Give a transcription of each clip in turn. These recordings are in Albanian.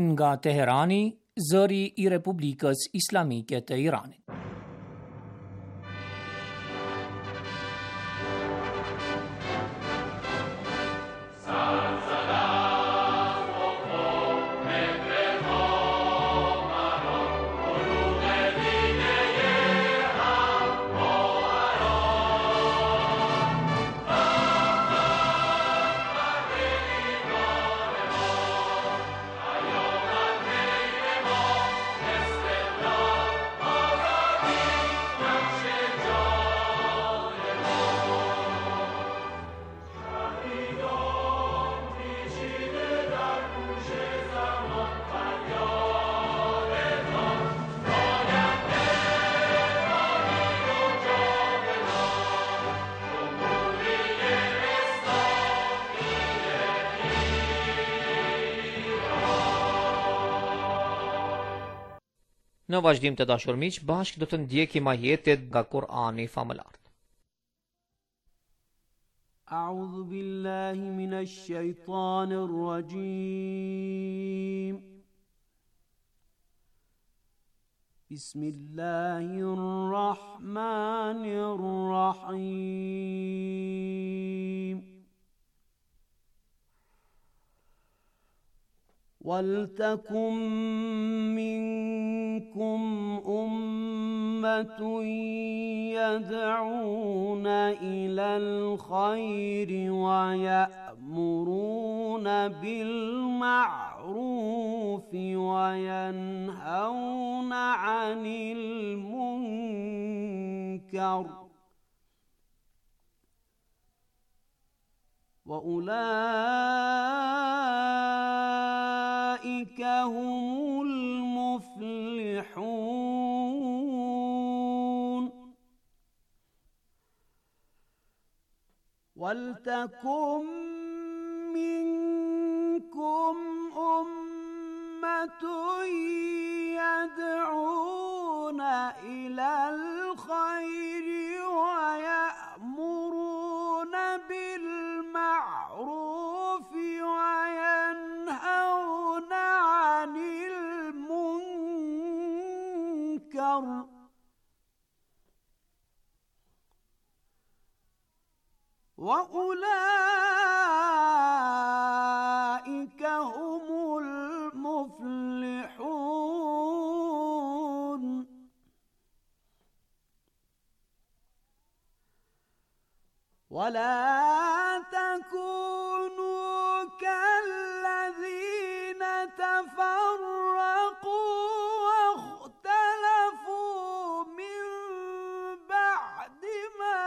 nga Teherani, zëri I Republikës Islamike të Iranit. Në vazhdim të dashur miq, bashkë do të ndjekim ajetet nga Kur'ani famëlar. A'udhu billahi minash shaitanir rajim. Bismillahir rahmanir rahim. وَلْتَكُنْ مِنْكُمْ أُمَّةٌ يَدْعُونَ إِلَى الْخَيْرِ وَيَأْمُرُونَ بِالْمَعْرُوفِ وَيَنْهَوْنَ عَنِ الْمُنْكَرِ وَأُولَئِكَ هُمُ الْمُفْلِحُونَ وَلْتَكُنْ مِنْكُمْ أُمَّةٌ يَدْعُونَ إِلَى الْخَيْرِ وَيَأْمُرُونَ بِالْمَعْرُوفِ وَيَنْهَوْنَ عَنِ الْمُنْكَرِ وَأُولَئِكَ هُمُ الْمُفْلِحُونَ وَلَا تَكُونُوا كَالَّذِينَ تَفَرَّقُوا وَاخْتَلَفُوا مِنْ بَعْدِ مَا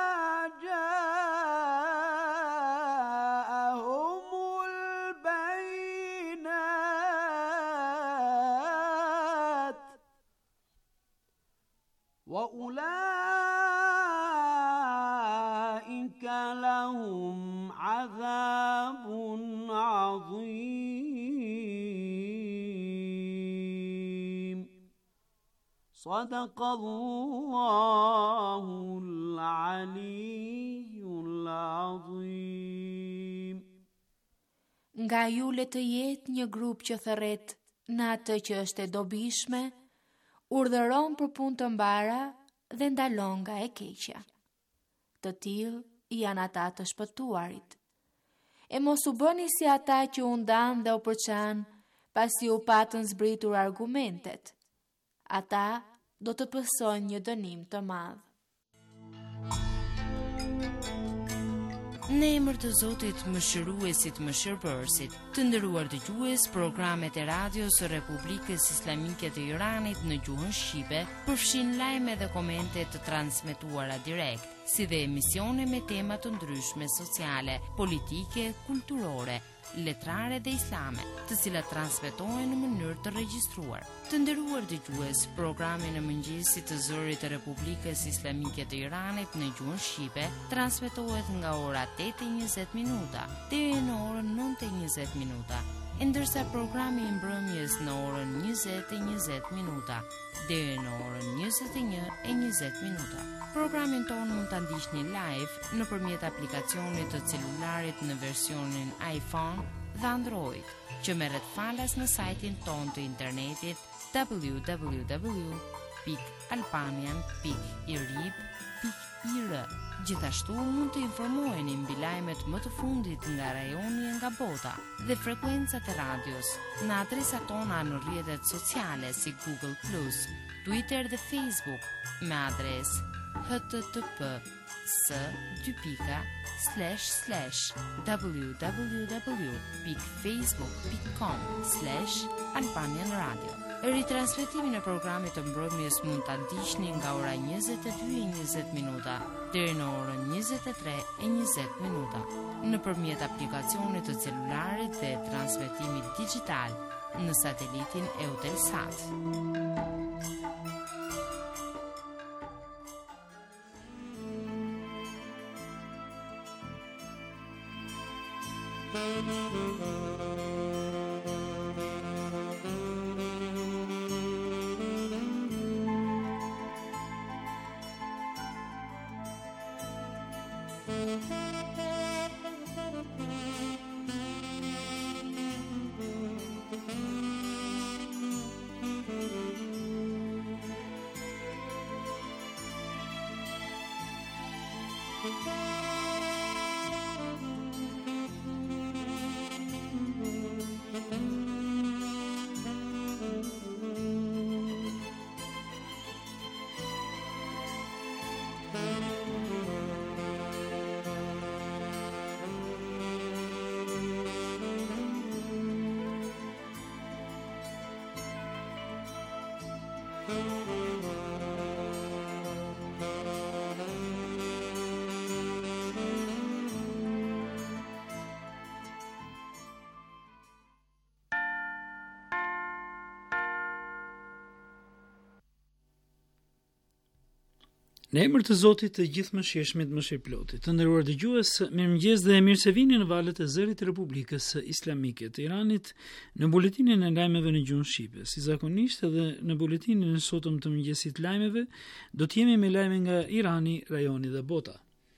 جَاءَهُمُ الْبَيِّنَاتُ وَأُولَئِكَ لَهُمْ عَذَابٌ عَظِيمٌ صدق الله العلي العظيم. Nga ju le të jetë një grup që thërret në atë që është e dobishme, urdhëron për punë të mbara dhe ndalon nga e keqja. Të tillë janë ata të shpëtuarit. E mos u bëni si ata që u ndan dhe u përçan pasi u patën zbritur argumentet. Ata do të pësojnë një dënim të madh. Në emër të Zotit Mëshiruesit Mëshirbërësit, të nderuar dëgjues, programet e radios së Republikës Islamike të Iranit në gjuhën shqipe përfshin lajme dhe komente të transmetuara direkt, si dhe emisione me tema të ndryshme sociale, politike, kulturore, letrare dhe islame, të cilat transmetohen në mënyrë të regjistruar. Të nderuar dëgjues, programi në mëngjesit të zërit të Republikës Islamike të Iranit në gjuhën shqipe transmetohet nga ora 8:20 minuta deri në orën 9:20 minuta, ndërsa programi i mbrëmjes në orën 20:20 minuta deri në orën 21:20 minuta. Programin tonë mund ta ndiqni live nëpërmjet aplikacionit të celularit në versionin iPhone dhe Android, që merret falas në sajtin ton të internetit www.albanian.irib.ir. Gjithashtu mund të informoheni mbi lajmet më të fundit nga rajoni e nga bota dhe frekuencat e radios në adresat tona në rrjetet sociale si Google+, Twitter dhe Facebook me adresë http://www.facebook.com/Albanian Radio. Ritransmetimin e programit të mbrëmjes mund ta ndiqni nga ora 22:20 deri në orën 23:20 nëpërmjet aplikacionit të celularit dhe transmetimit digital në satelitin Eutelsat. Në emër të Zotit të Gjithëmëshirshmit, Mëshirëplotit, të nderuar dëgjues, mirëmëngjes dhe mirë se vini në valët e zërit të Republikës Islamike të Iranit në buletinin e lajmeve në gjuhën shqipe. Si zakonisht edhe në buletinin e sotëm të mëngjesit lajmeve, do të jemi me lajme nga Irani, rajoni dhe bota.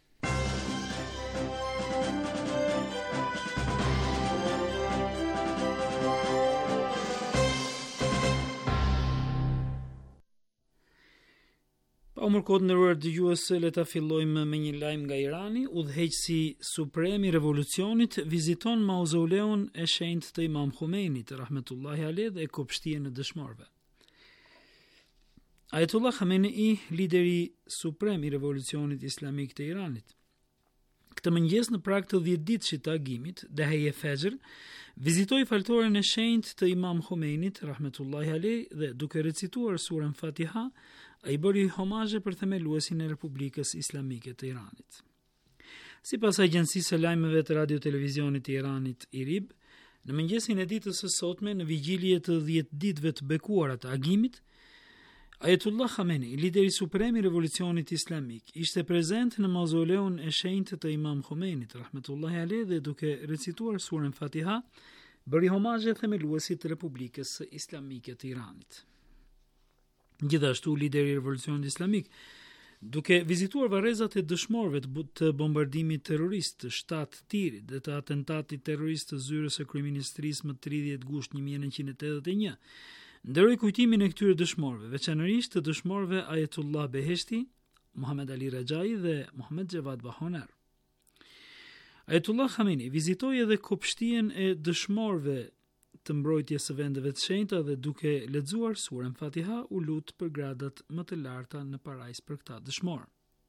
Umër kodë nderuar dëgjues, le ta fillojmë me një lajm nga Irani. Udhëheqësi suprem i revolucionit viziton mauzoleun e shenjtë të Imam Khomeinit, rahmetullahi alejh, dhe kopshtinë e dëshmorëve. Ayatollah Khamenei, lideri suprem i revolucionit islamik të Iranit, këtë mëngjes në prag të 10 ditësh të agimit, Daheje Fajr, vizitoi faltoren e shenjtë të Imam Khomeinit, rahmetullahi alejh, dhe duke recituar surën Fatiha, ai bëri homazhe për themeluesin e Republikës Islamike të Iranit. Sipas agjencisë së lajmeve të radio-televizionit të Iranit, IRIB, në mëngjesin e ditës së sotme, në vigjilje të 10 ditëve të bekuara të agimit, Ayatollah Khamenei, lideri suprem i revolucionit islamik, ishte prezent në mauzoleun e shenjtë të Imam Khomeinit, rahmetullahi alejh, dhe duke recituar surën Fatiha, bëri homazhe themeluesit të Republikës Islamike të Iranit. Gjithashtu, lideri i revolucionit islamik, duke vizituar varrezat e dëshmorëve të bombardimit terrorist të 7 tirit dhe të atentatit terrorist të zyrës së kryeministrisë më 30 gusht 1981, nderoi kujtimin e këtyre dëshmorëve, veçanërisht të dëshmorëve Ayatollah Beheshti, Muhammad Ali Rajai dhe Muhammad Javad Bahonar. Ayatollah Khamenei vizitoi edhe kopshtinë e dëshmorëve të mbrojtjes së vendeve të shenjta dhe duke lexuar surën Fatiha u lut për gradat më të larta në parajs për këta dëshmorë.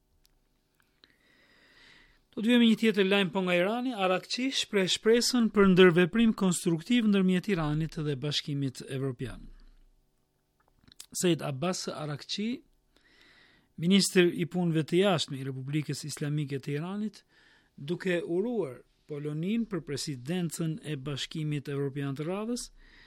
Do të vijmë një tjetër lajm po nga Irani. Arakçi shpreh shpresën për ndërveprim konstruktiv ndërmjet Iranit dhe Bashkimit Evropian. Said Abbas Arakçi, ministri i punëve të jashtme i Republikës Islamike të Iranit, duke uruar Polonin për presidencën e Bashkimit Evropian të radhës,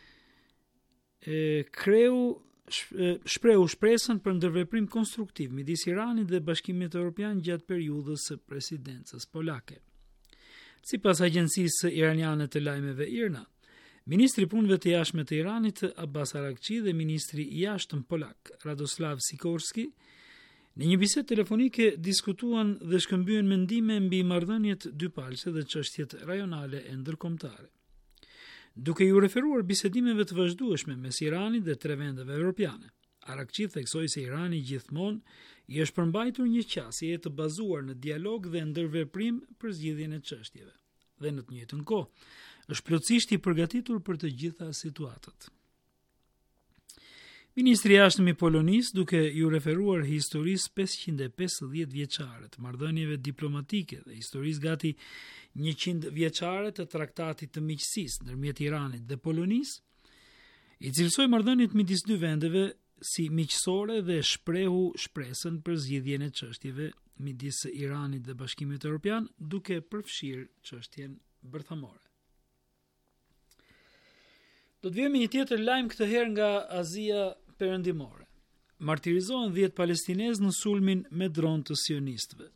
shprehu shpresën për ndërveprim konstruktiv midis Iranit dhe Bashkimit Evropian gjatë periudhës së presidencës polake. Sipas agjencisë iraniane të lajmeve IRNA, ministri i punëve të jashtme të Iranit Abbas Arakçi dhe ministri i jashtëm polak Radoslav Sikorski në një bisedë telefonike diskutuan dhe shkëmbyen mendime mbi marrëdhëniet dypalëse dhe çështjet rajonale e ndërkombëtare. duke ju referuar bisedimeve të vazhdueshme mes Iranit dhe 3 vendeve evropiane. Arakçi theksoi se Irani gjithmonë i është përmbajtur një qasje të bazuar në dialog dhe ndërveprim për zgjidhjen e çështjeve, dhe në të njëjtën kohë është plotësisht i përgatitur për të gjitha situatat. Ministri i Jashtëm i Polonisë, duke ju referuar historisë 550 vjeçare të marrëdhënieve diplomatike dhe historisë gati 100 vjeçare të traktatit të miqësisë ndërmjet Iranit dhe Polonisë, i cilësoi marrëdhëniet midis dy vendeve si miqësore dhe shprehu shpresën për zgjidhjen e çështjeve midis Iranit dhe Bashkimit Evropian, duke përfshirë çështjen bërthamore. Do të vijmë një tjetër lajm këtë herë nga Azia Perëndimore. Martirizohen 10 palestinezë në sulmin me dron të sionistëve.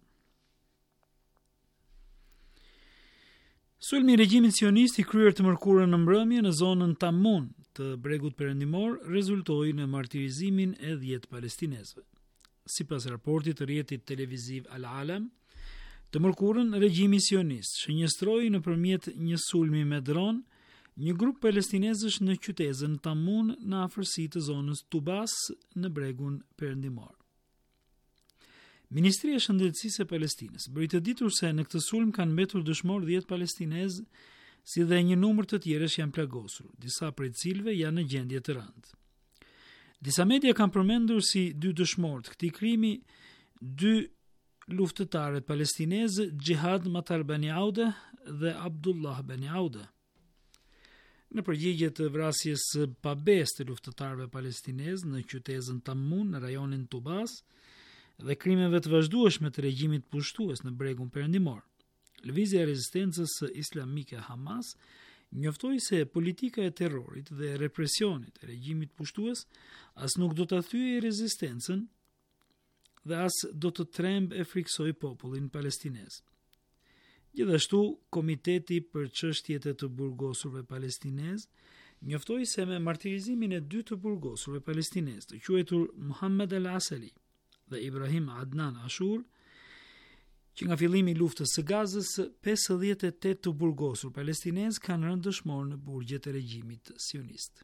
Sulmi i regjimit sionist i kryer të mërkurën në mbrëmje në zonën Tamun të bregut perëndimor rezultoi në martirizimin e 10 palestinezëve. Sipas raportit të rrjetit televiziv Al Alam, të mërkurën regjimi sionist shënjestroi nëpërmjet një sulmi me dron një grup palestinezësh në qytetin Tamun në afërsi të zonës Tubas në bregun perëndimor. Ministria e Shëndetësisë e Palestinës bëri të ditur se në këtë sulm kanë mbetur dëshmor 10 palestinezë, si dhe një numër të tjerësh janë plagosur, disa prej cilëve janë në gjendje të rëndë. Disa media kanë përmendur si 2 dëshmor të këtij krimi 2 luftëtarët palestinezë, Jihad Matar Bani Auda dhe Abdullah Bani Auda. Në përgjigje të vrasjes së pabesë të luftëtarëve palestinezë në qytetin Tamun në rajonin Tubas dhe krimeve të vazhdueshme të regjimit pushtues në bregun perëndimor, Lëvizja e Rezistencës Islamike Hamas njoftoi se politika e terrorit dhe represionit e regjimit pushtues as nuk do të thyejë rezistencën dhe as do të tremb e friksoj popullin palestinez. Gjithashtu, Komiteti për çështjet e të burgosurve palestinez njoftoi se me martirizimin e 2 të burgosurve palestinez, të quajtur Muhammed El Asali dhe Ibrahim Adnan Ashur, që nga fillimi i luftës së Gazës 58 të burgosur palestinez kanë rënë dëshmor në burgjet e regjimit sionist.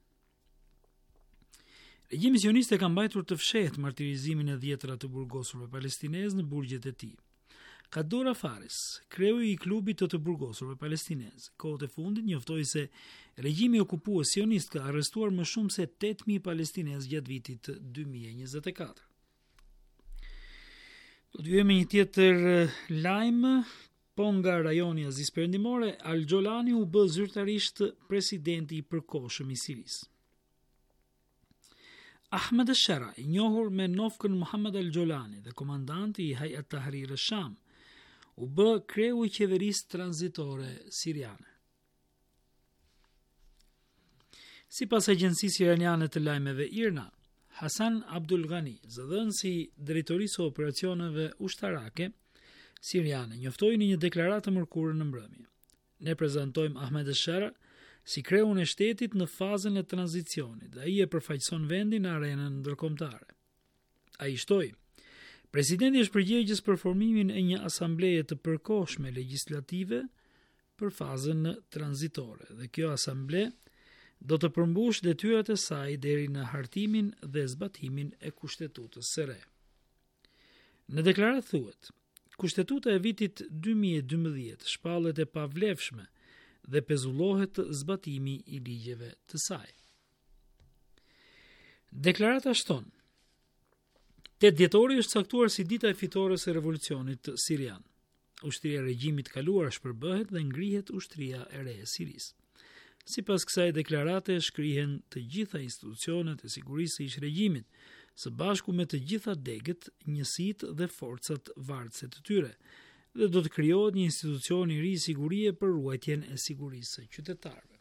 Regjimi sionist e ka mbajtur të fshehtë martirizimin e 10 të burgosurve palestinez në burgjet e tij. Kadora Faris, kreu i klubit të burgosurve palestinez, kohët e fundit njoftoi se regjimi okupues sionist ka arrestuar më shumë se 8.000 palestinez gjatë vitit 2024. Do të vijmë një tjetër lajm, po nga rajoni Azis Perëndimore, Al Xholani u bë zyrtarisht presidenti i përkohshëm i Sirisë. Ahmed al-Shara, i njohur me nofkën Muhammad Al Xholani dhe komandanti i Hayat Tahrir al-Sham, u bë kreu i qeverisë tranzitore siriane. Sipas agjencisë iraniane të lajmeve IRNA, Hasan Abdul Ghani, zëdhënësi drejtorisë së operacioneve ushtarake siriane, njoftoi në një deklaratë mërkurë në mbrëmje. Ne prezantojmë Ahmed al-Shara si kreun e shtetit në fazën e tranzicionit dhe ai e përfaqëson vendin në arenën ndërkombëtare. Ai shtoi: Presidenti është përgjegjës për formimin e një asambleje të përkohshme legjislative për fazën tranzitore dhe kjo asamble do të përmbush detyrat e saj deri në hartimin dhe zbatimin e kushtetutës së re. Në deklaratë thuhet: Kushtetuta e vitit 2012 shpallet e pavlefshme dhe pezullohet zbatimi i ligjeve të saj. Deklarata shton: 8 dhjetori është caktuar si dita e fitores e revolucionit sirian. Ushtria e regjimit kaluar shpërbëhet dhe ngrihet ushtria e re e Sirisë. Sipas kësaj deklarate shkrihen të gjitha institucionet e sigurisë së ish regjimit, së bashku me të gjitha degët, njësitë dhe forcat vartëse të tyre, dhe do të krijohet një institucion i ri sigurie për ruajtjen e sigurisë së qytetarëve.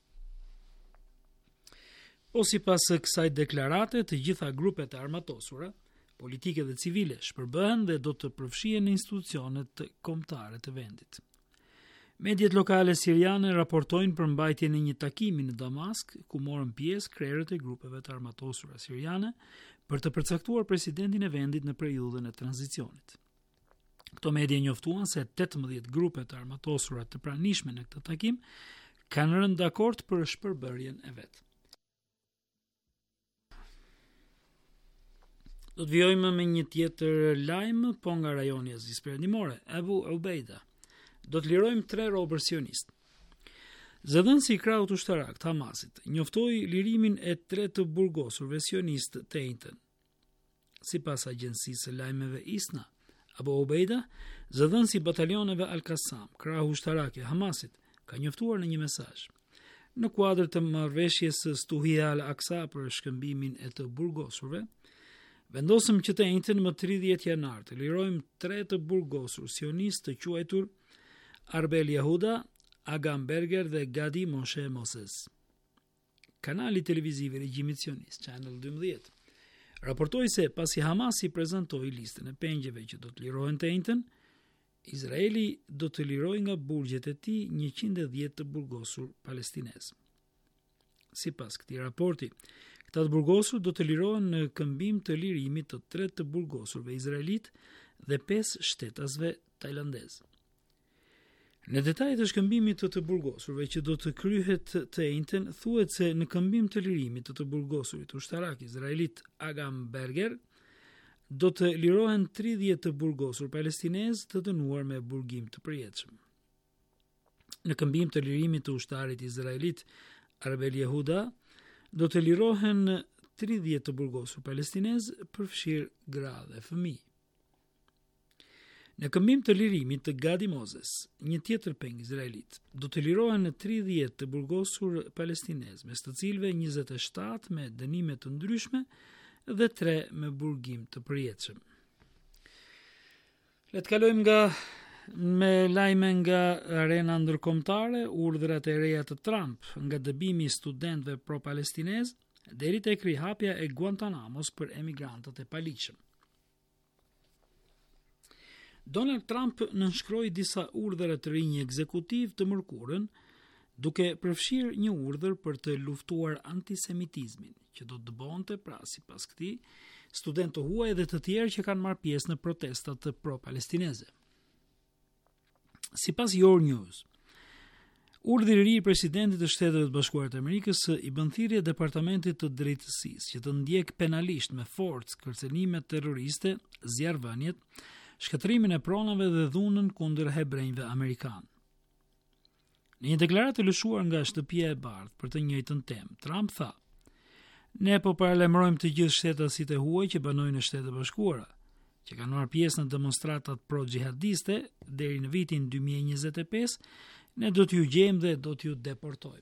Po sipas kësaj deklarate, të gjitha grupet e armatosura, politike dhe civile, shpërbëhen dhe do të përfshihen në institucionet kombëtare të vendit. Mediat lokale siriane raportojnë për mbajtjen e një takimi në Damask, ku morën pjesë krerët e grupeve të armatosura siriane për të përcaktuar presidentin e vendit në periudhën e tranzicionit. Këto media njoftuan se 18 grupe të armatosura të pranishme në këtë takim kanë rënë dakord për shpërbërjen e vet. Do të vijojmë me një tjetër lajm, po nga rajoni i Azis Perëndimore. Abu Ubeida do të lirojmë 3 robër sionistë. Zëdhënësi i krahut ushtarak të Hamasit njoftoi lirimin e 3 të burgosurve sionistë të njëjtën. Sipas agjencisë së lajmeve ISNA, Abu Ubeida, zëdhënësi i batalioneve Al-Qassam, krahu ushtarak e Hamasit, ka njoftuar në një mesazh. Në kuadër të marrëveshjes së Stuhia Al-Aqsa për shkëmbimin e të burgosurve, vendosëm që të njëjtën më 30 janar të lirojmë 3 të burgosur sionistë të quajtur Arbel Yahuda, Agam Berger dhe Gadi Moshe Moses. Kanali televiziv i regjimit sionist, Channel 12, raportoi se pasi Hamasi prezantoi listën e pengjeve që do të lirohen të njëjtën, Izraeli do të lirojë nga burgjet e tij 110 të burgosur palestinez. Sipas këtij raporti, këta të burgosur do të lirohen në këmbim të lirimit të 3 të burgosurve izraelit dhe 5 shtetasve tajlandez. Në detajet e shkëmbimit të burgosurve që do të kryhet të njëjtën, thuhet se në këmbim të lirimit të burgosurit ushtarak izraelit Agam Berger do të lirohen 30 të burgosur palestinez të dënuar me burgim të përjetshëm. Në këmbim të lirimit të ushtarit izraelit Arbel Yehuda do të lirohen 30 të burgosur palestinez, përfshirë gra dhe fëmijë. Në këmbim të lirimit të Gadi Moses, një tjetër peng izraelit, do të lirohen 30 të burgosur palestinez, mes të cilëve 27 me dënime të ndryshme dhe 3 me burgim të përjetshëm. Le të kalojmë me lajme nga arena ndërkombëtare, urdhrat e reja të Trump nga dëbimi i studentëve pro-palestinez deri tek rihapja e Guantanamos për emigrantët e paligjshëm. Donald Trump nënshkroi disa urdhra të rinj ekzekutiv të mërkurën, duke përfshirë një urdhër për të luftuar antisemitizmin, që do të dëbonte pra sipas këtij studentë huaj dhe të tjerë që kanë marrë pjesë në protestat të pro-palestineze. Sipas Euronews, urdhri i ri i presidentit të Shteteve të Bashkuara të Amerikës i bën thirrje departamentit të drejtësisë që të ndjek penalisht me forcë kërcënimet terroriste, zjarrvëniet, shkëtrimin e pronave dhe dhunën kundër hebrejve amerikanë. Në një deklaratë lëshuar nga Shtëpia e Bardhë për të njëjtën temë, Trump tha: "Ne po paralajmërojmë të gjithë shtetasit e huaj që banojnë në Shtetet e Bashkuara, që kanë marrë pjesë në demonstratat pro-xhihadiste deri në vitin 2025, ne do t'ju gjejmë dhe do t'ju deportojmë."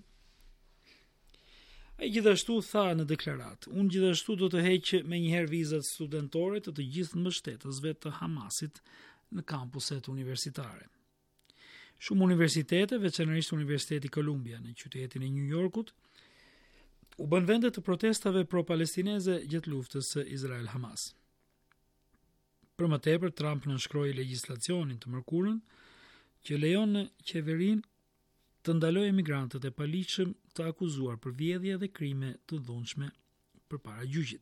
Ai gjithashtu tha në deklaratë: "Unë gjithashtu do të heq me njëherë vizat studentore të gjithë mbështetësve të Hamasit në kampuset universitare." Shumë universitete, veçanërisht Universiteti Columbia në qytetin e New Yorkut, u bën vende të protestave pro-palestineze gjatë luftës së Izrael-Hamas. Për më tepër, Trump nënshkroi legjislacionin të mërkurën që lejon qeverinë të ndalojë emigrantët e paligjshëm të akuzuar për vjedhje dhe krime të dhunshme përpara gjyqit.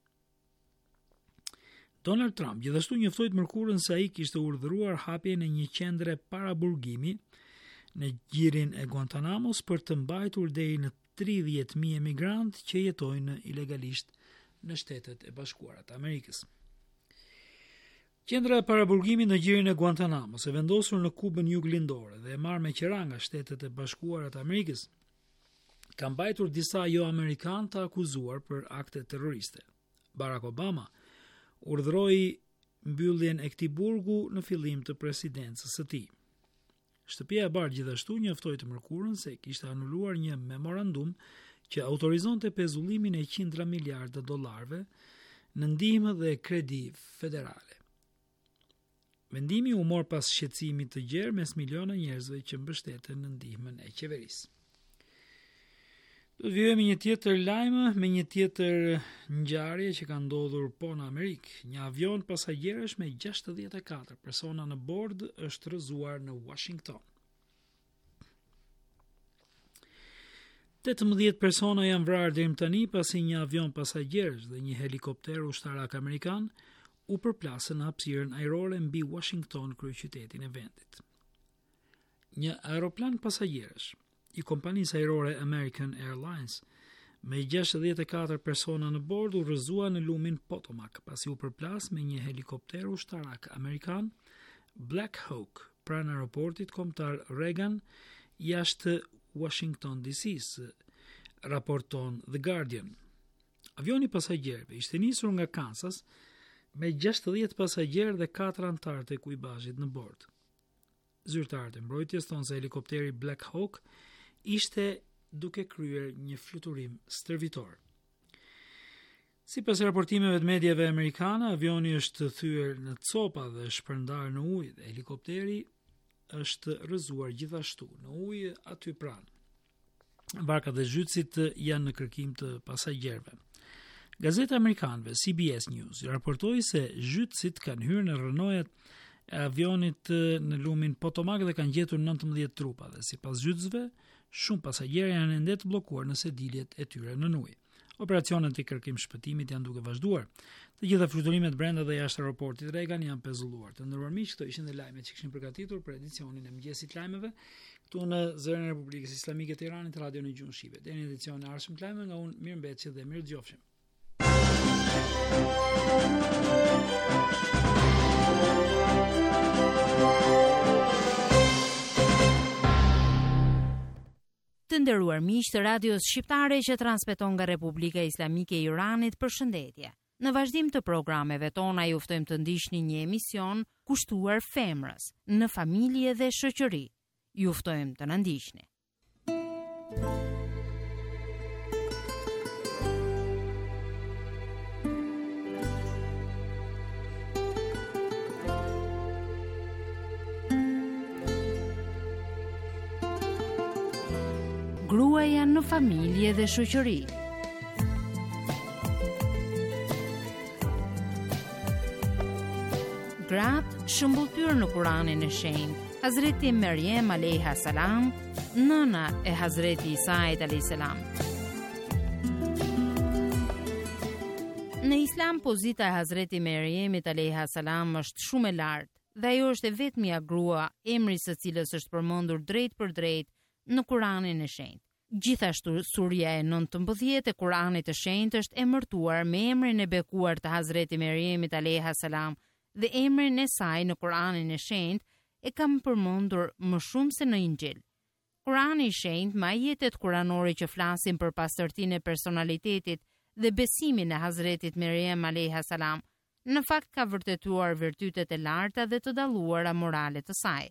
Donald Trump gjithashtu njoftoi të mërkurën se ai kishte urdhëruar hapjen e një qendre paraburgimi në gjirin e Guantanamos për të mbajtur deri në 30.000 emigrantë që jetojnë ilegalisht në Shtetet e Bashkuara të Amerikës. Qendra e paraburgimit në gjirin e Guantanamos e vendosur në Kubën Juglindore dhe e marrë me qira nga Shtetet e Bashkuara të Amerikës, ka mbajtur disa jo-amerikanë të akuzuar për akte terroriste. Barack Obama urdhëroi mbylljen e këtij burgu në fillim të presidencës së tij. Shtëpia e Bardhë gjithashtu njoftoi të mërkurën se kishte anuluar një memorandum që autorizonte pezullimin e $100 miliardë në ndihmë dhe kredi federale. Vendimi u mor pas shqetësimit të gjerë mes miliona njerëzve që mbështeten në ndihmën e qeverisë. Do të vijojmë një tjetër lajm me një tjetër ngjarje që ka ndodhur po në Amerikë. Një avion pasagjerësh me 64 persona në bord është rrëzuar në Washington. 18 persona janë vrarë deri më tani pasi një avion pasagjerësh dhe një helikopter ushtarak amerikan u përplasën në hapësirën ajrore mbi Washington, kryeqytetin e vendit. Një aeroplan pasagjerësh i kompanisë ajrore American Airlines. Me 64 persona në bord u rrëzua në lumin Potomac, pasi u përplas me një helikopter ushtarak amerikan Black Hawk pranë aeroportit kombëtar Reagan jashtë Washington DC-s, raporton The Guardian. Avioni pasagjerëve ishte nisur nga Kansas me 60 pasagjerë dhe 4 anëtar të ekuipazhit në bord. Zyrtarët e mbrojtjes thonë se helikopteri Black Hawk ishte duke kryer një fluturim stërvitor. Sipas raportimeve të mediave amerikane, avioni është thyer në copa dhe shpërndar në ujë dhe helikopteri është rrëzuar gjithashtu në ujë aty pranë. Barkat dhe zhytësit janë në kërkim të pasagjerëve. Gazeta amerikanëve CBS News raportoi se zhytësit kanë hyrë në rrënojat e avionit në lumin Potomac dhe kanë gjetur 19 trupa dhe sipas zhytësve, shumë pasagjerë janë ende të bllokuar në sediljet e tyre në ujë. Operacionet e kërkim shpëtimit janë duke vazhduar. Të gjitha fluturimet brenda dhe jashtë aeroportit Reagan janë pezulluar. Të nderuar miq, këto ishin dhe lajmet që kishim përgatitur për edicionin e mëngjesit lajmeve këtu në Zërin e Republikës Islamike të Iranit, Radio në gjuhën shqipe. Deri në edicionin e ardhshëm të lajmeve nga unë mirëmbëjtje dhe mirëdëgjofshim. Të nderuar miq të radios shqiptare që transmeton nga Republika Islamike e Iranit, përshëndetje. Në vazhdim të programeve tona ju ftojmë të ndiqni një emision kushtuar femrës, në familje dhe shoqëri. Ju ftojmë të na ndiqni. Gruaja në familje dhe shoqëri. Gratë shëmbulltyr në Kuranin e Shenjtë. Hazreti Meryem alayha salam, nëna e Hazreti Isait alayhi salam. Në Islam pozita e Hazreti Meryemit alayha salam është shumë e lartë dhe ajo është e vetmja grua emri së cilës është përmendur drejt për drejt në Kuranin e Shenjtë. Gjithashtu surja e 19 e Kuranit të Shenjtë është emërtuar me emrin e bekuar të Hazreti Meryemit alayha salam dhe emrin e saj në Kuranin e Shenjtë e kam përmendur më shumë se në Injil. Kurani i Shenjtë me ajetet kuranore që flasin për pastërtinë e personalitetit dhe besimin e Hazretit Meryem alayha salam, në fakt ka vërtetuar virtytet e larta dhe të dalluara morale të saj.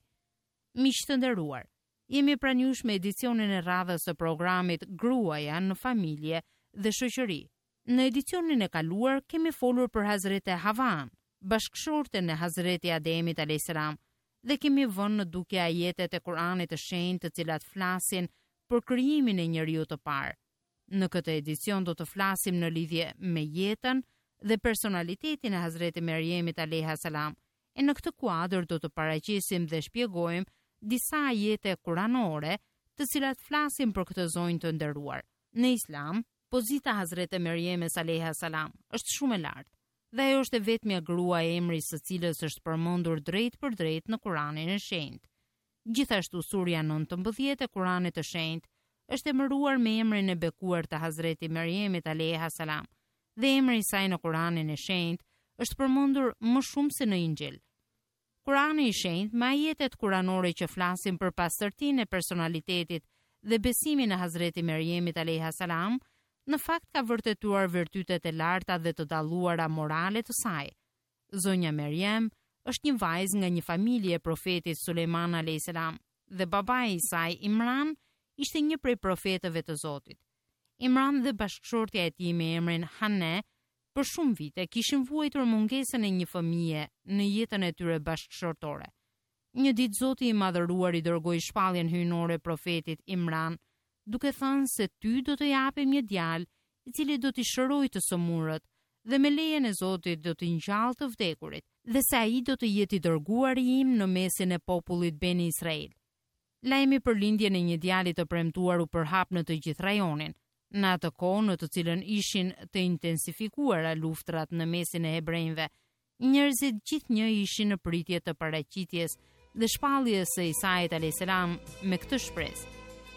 Miq të nderuar, jemi pranë jush me edicionin e radhës së programit Gruaja në familje dhe shoqëri. Në edicionin e kaluar kemi folur për Hazreti Havan, bashkëshorten e Hazreti Ademit alayhis salam, dhe kemi vënë në dukje ajetet e Kuranit të Shenjtë të cilat flasin për krijimin e njeriu të parë. Në këtë edicion do të flasim në lidhje me jetën dhe personalitetin e Hazreti Meryemit alayha salam. E në këtë kuadër do të paraqesim dhe shpjegojmë disa ajete kuranore të cilat flasin për këtë zonjë të nderuar. Në Islam, pozita e Hazreti Meryemit alayha salam është shumë e lartë dhe ajo është e vetmja grua e emri së cilës është përmendur drejt për drejt në Kuranin e Shenjtë. Gjithashtu surja 19 e Kuranit të Shenjtë është emëruar me emrin e bekuar të Hazreti Meryemit alayha salam dhe emri i saj në Kuranin e Shenjtë është përmendur më shumë se në Injil. Kurani i Shenjtë me ajetet kuranore që flasin për pastërtinë e personalitetit dhe besimin e Hazreti Meryemit alayha salam, në fakt ka vërtetuar virtytet e larta dhe të dalluara morale të saj. Zonja Meryem është një vajzë nga një familje e profetit Sulejman alayhis salam dhe babai i saj Imran ishte një prej profetëve të Zotit. Imran dhe bashkëshortja e tij me emrin Hane për shumë vite kishin vuajtur mungesën e një fëmije në jetën e tyre bashkëshortore. Një ditë Zoti i madhëruar i dërgoi shpalljen hyjnore profetit Imran, duke thënë se ty do të japim një djalë i cili do t'i shërojë të sëmurët dhe me lejen e Zotit do t'i ngjallë të vdekurit dhe se ai do të jetë i dërguari im në mesin e popullit Beni Israel. Lajmi për lindjen e një djali të premtuar u përhap në të gjithë rajonin. Në atë kohë në të cilën ishin të intensifikuara luftrat në mesin e hebrejve, njerëzit gjithnjë ishin në pritje të paraqitjes dhe shpalljes së Isait alayhis salam me këtë shpresë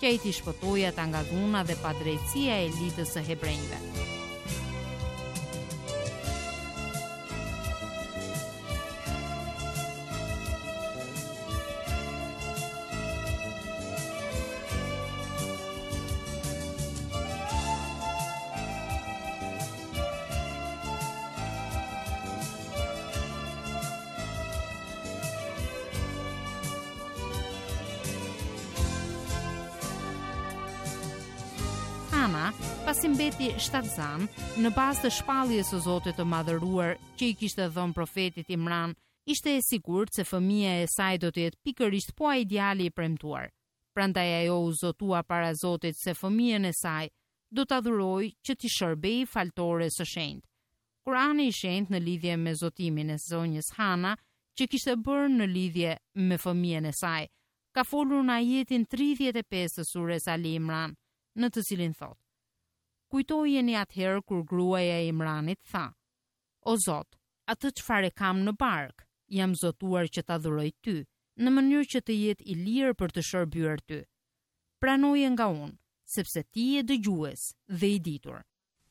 që ai t'i shpëtojë ata nga dhuna dhe padrejtësia e elitës së hebrejve. Hana, pasi mbeti shtatzan, në bazë të shpalljes së Zotit të Madhëruar që i kishte dhënë profetit Imran, ishte e sigurt se fëmia e saj do të jetë pikërisht po ai djali i premtuar. Prandaj ajo u zotua para Zotit se fëmijën e saj do ta adhurojë që t'i shërbejë faltores së shenjtë. Kurani i shenjtë në lidhje me zotimin e zonjës Hana, që kishte bërë në lidhje me fëmijën e saj, ka folur në ajetin 35 të sures Ali Imran, në të cilin thot: Kujtojeni atëherë kur gruaja e Imranit tha: O Zot, atë çfarë kam në bark, jam zotuar që ta adhuroj ty, në mënyrë që të jetë i lirë për të shërbyer ty. Pranoje nga unë, sepse ti je dëgjues dhe i ditur.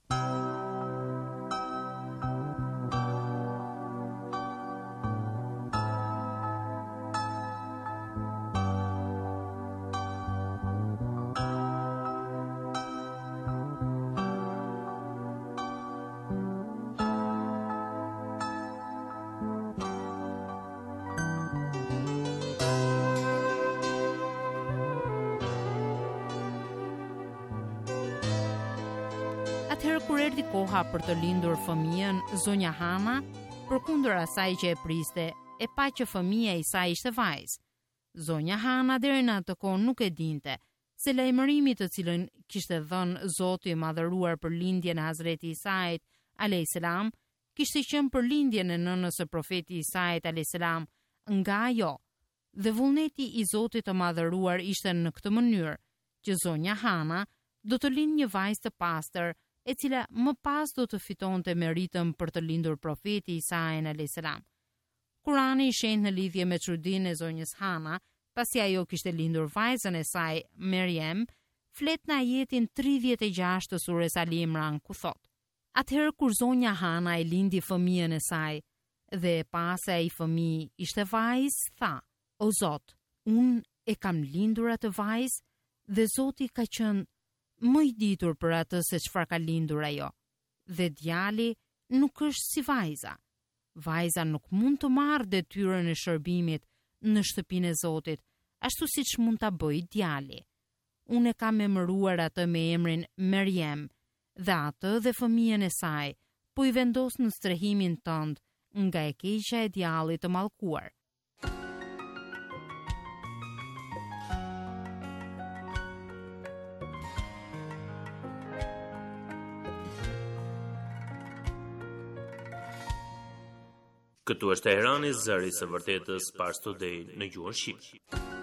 Atëherë kur erdhi koha për të lindur fëmijën, zonja Hana, përkundër asaj që e priste, e pa që fëmia i saj ishte vajzë. Zonja Hana deri në atë kohë nuk e dinte se lajmërimi të cilën kishte dhënë Zoti i Madhëruar për lindjen e Hazreti Isait alayhis salam kishte qenë për lindjen e nënës së profetit Isait alayhis salam nga ajo. Dhe vullneti i Zotit të Madhëruar ishte në këtë mënyrë që zonja Hana do të lindë një vajzë të pastër, e cila më pas do të fitonte meritën për të lindur profeti Isai alayhis salam. Kurani i shenjtë në lidhje me çudinë e zonjës Hana, pasi ajo kishte lindur vajzën e saj Meryem, flet në ajetin 36 të sures Ali Imran ku thot: Atëherë kur zonja Hana e lindi fëmijën e saj dhe e pa se ai fëmijë ishte vajzë, tha: O Zot, unë e kam lindur atë vajzë dhe Zoti ka qenë më i ditur për atë se çfarë ka lindur ajo. Dhe djali nuk është si vajza. Vajza nuk mund të marrë detyrën e shërbimit në shtëpinë e Zotit, ashtu siç mund ta bëjë djali. Unë e kam emëruar atë me emrin Meryem, dhe atë dhe fëmijën e saj po i vendos në strehimin tënd nga e keqja e djallit të mallkuar. Këtu është Teherani, zëri i së vërtetës, Pars Today në gjuhën shqipe.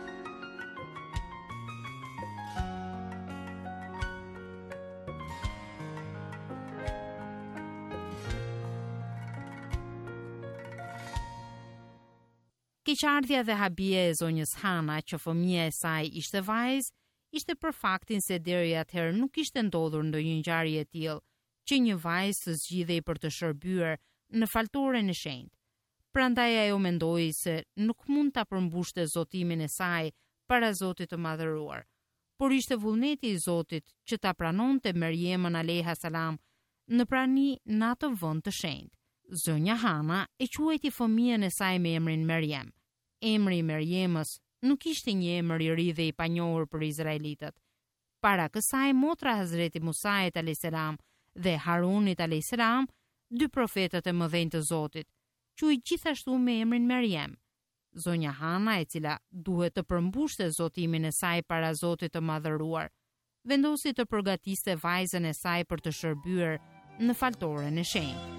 Keqardhja dhe habia e zonjës Hana që fëmia e saj ishte vajzë, ishte për faktin se deri atëherë nuk ishte ndodhur ndonjë ngjarje e tillë që një vajzë të zgjidhej për të shërbyer në faltoren e shenjtë. Prandaj ajo mendoi se nuk mund ta përmbushte zotimin e saj para Zotit të Madhëruar, por ishte vullneti i Zotit që ta pranonte Meryemën alayha salam në prani në atë vend të shenjtë. Zonja Hana e quajti fëmijën e saj me emrin Meryem. Emri i Meryemës nuk ishte një emër i ri dhe i panjohur për izraelitët. Para kësaj motra e Hazreti Musait alayhis salam dhe Harunit alayhis salam, dy profetët e mëdhenj të Zotit, quaj gjithashtu me emrin Meryem. Zonja Hana, e cila duhet të përmbushte zotimin e saj para Zotit të Madhëruar, vendosi të përgatiste vajzën e saj për të shërbyer në faltoren e shenjtë.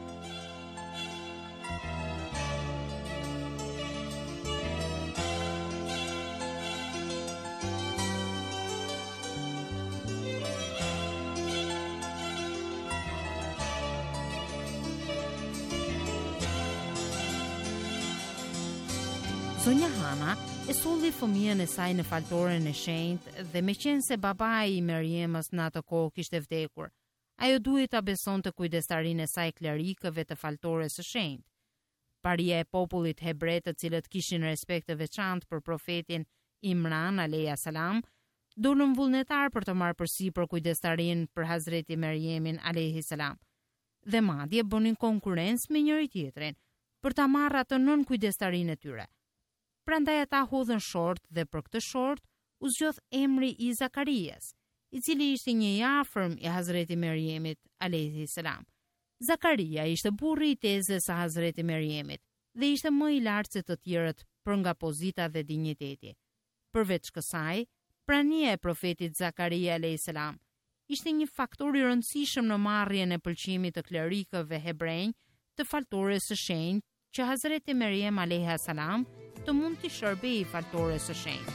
Zonja Hana E sulli fëmijën e saj në faltoren e shenjtë dhe me qenë se babai i Meriemës në atë kohë kishte vdekur, ajo duhet ta besonte kujdestarinë e saj klerikëve të faltores së shenjtë. Paria e popullit hebre të cilët kishin respekt të veçantë për profetin Imran alayhi salam, dolën vullnetar për të marrë përsipër kujdestarinë për Hazreti Meriemin alayhi salam, dhe madje bënin konkurrencë me njëri tjetrin për ta marrë atë nën kujdestarinë e tyre. Prandaj ata hodhën short dhe për këtë short u zgjodh emri i Zakarias, i cili ishte një i afërm i Hazreti Meriemit alayhi salam. Zakaria ishte burri i tezës së Hazreti Meriemit dhe ishte më i lartë se të tjerët për nga pozita dhe dinjiteti. Përveç kësaj, prania e profetit Zakaria alayhis salam ishte një faktor i rëndësishëm në marrjen e pëlqimit të klerikëve hebrejnë të faltores së shenjtë që Hazreti Meriem alayhis salam të mund të shërbejë faltores së shenjtë.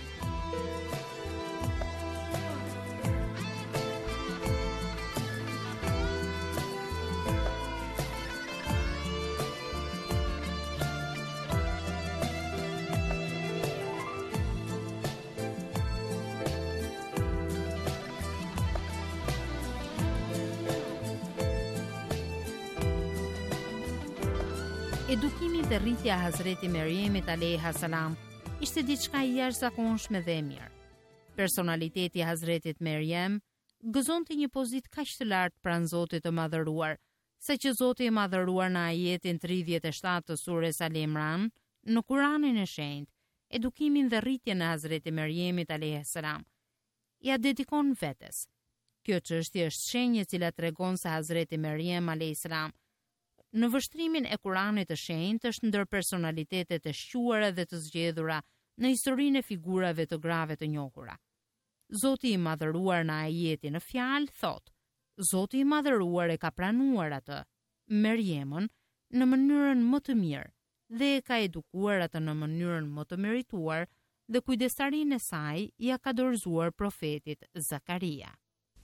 Edukimi dhe rritja e Hazreti Meriemit alayhis salam ishte diçka e jashtëzakonshme dhe e mirë. Personaliteti i Hazretit Meriem gëzonte një pozitë kaq të lartë pranë Zotit të Madhëruar, saqë Zoti i Madhëruar në ajetin 37 të surës Al-Imran në Kur'anin e Shenjtë, edukimin dhe rritjen e Hazreti Meriemit alayhis salam ja dedikon vetes. Kjo çështje është shenjë e cila tregon se Hazreti Meriem alayhis salam në vështrimin e Kuranit të Shenjtë është ndër personalitetet e shquara dhe të zgjedhura në historinë e figurave të grave të njohura. Zoti i Madhëruar në ajetin në fjalë thot: Zoti i Madhëruar e ka pranuar atë, Meriemën, në mënyrën më të mirë dhe e ka edukuar atë në mënyrën më të merituar dhe kujdestarinë e saj ja ka dorëzuar profetit Zakaria.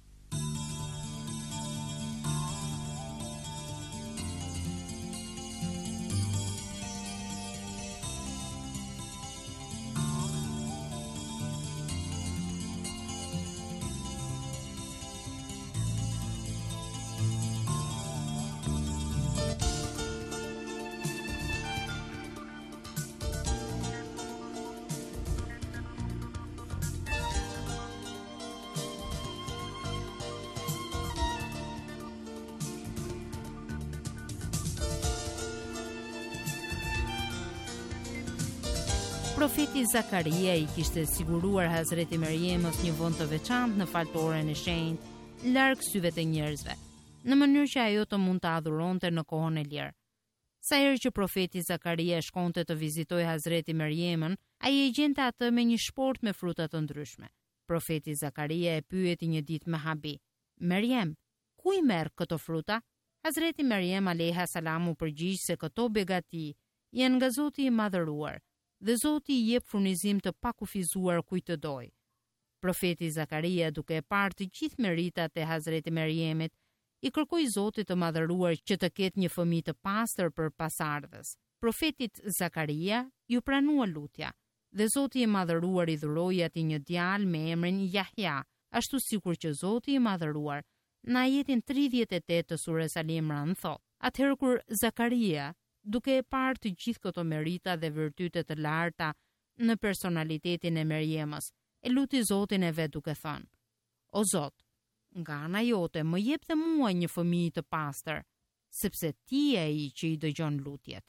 Profeti Zakaria i kishte siguruar Hazreti Meriemës një vend të veçantë në faltoren e shenjtë, larg syve të njerëzve, në mënyrë që ajo të mund të adhuronte në kohën e lirë. Sa herë që profeti Zakaria shkonte të vizitojë Hazreti Meriemën, ai e gjente atë me një shport me fruta të ndryshme. Profeti Zakaria e pyeti një ditë me habi: "Meriem, ku i merr këto fruta?" Hazreti Meriem alayhis salam u përgjigj se këto begati janë nga Zoti i Madhëruar dhe Zoti i jep furnizim të pakufizuar kujt të doj. Profeti Zakaria, duke e parë të gjithë meritat e Hazreti Meriemit, i kërkoi Zotit të Madhëruar që të ketë një fëmijë të pastër për pasardhës. Profetit Zakaria ju pranua lutja dhe Zoti i Madhëruar i dhuroi atij një djalë me emrin Yahya, ashtu sikur që Zoti i Madhëruar në ajetin 38 të surës Al-Imran thot: Atëherë kur Zakaria, duke e parë të gjithë këto merita dhe virtyte të larta në personalitetin e Meriemës, e luti Zotin e vet duke thënë: O Zot, nga ana jote më jep dhe mua një fëmijë të pastër, sepse ti je ai që i dëgjon lutjet.